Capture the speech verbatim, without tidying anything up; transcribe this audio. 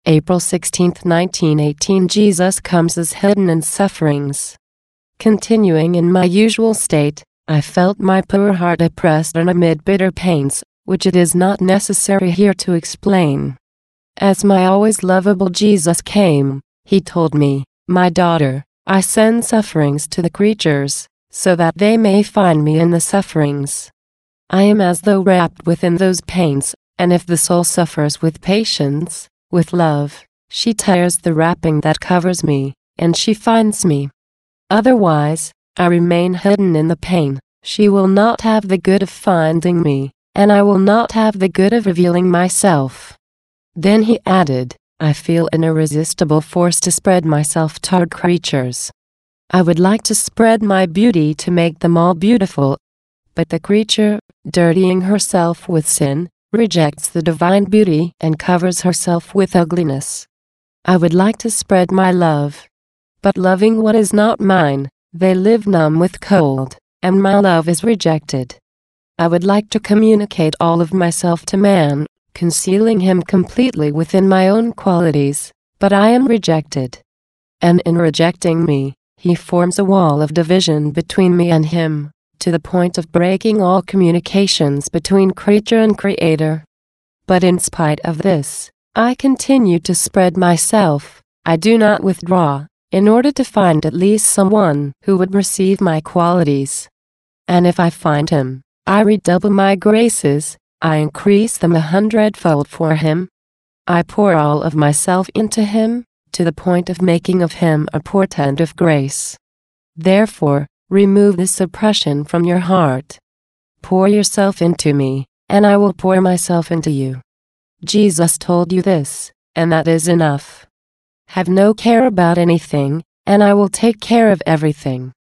April sixteenth, nineteen eighteen. Jesus comes as hidden in sufferings. Continuing in my usual state, I felt my poor heart oppressed and amid bitter pains, which it is not necessary here to explain. As my always lovable Jesus came, he told me, "My daughter, I send sufferings to the creatures, so that they may find me in the sufferings." I am as though wrapped within those pains, and if the soul suffers with patience, with love, she tears the wrapping that covers me, and she finds me. Otherwise, I remain hidden in the pain. She will not have the good of finding me, and I will not have the good of revealing myself. Then he added, I feel an irresistible force to spread myself toward creatures. I would like to spread my beauty to make them all beautiful, but the creature, dirtying herself with sin, rejects the divine beauty and covers herself with ugliness. I would like to spread my love, but loving what is not mine, they live numb with cold, and my love is rejected. I would like to communicate all of myself to man, concealing him completely within my own qualities, but I am rejected. And in rejecting me, he forms a wall of division between me and him, to the point of breaking all communications between creature and creator. But in spite of this, I continue to spread myself. I do not withdraw, in order to find at least someone who would receive my qualities. And if I find him, I redouble my graces, I increase them a hundredfold for him. I pour all of myself into him, to the point of making of him a portent of grace. Therefore, remove this oppression from your heart. Pour yourself into me, and I will pour myself into you. Jesus told you this, and that is enough. Have no care about anything, and I will take care of everything.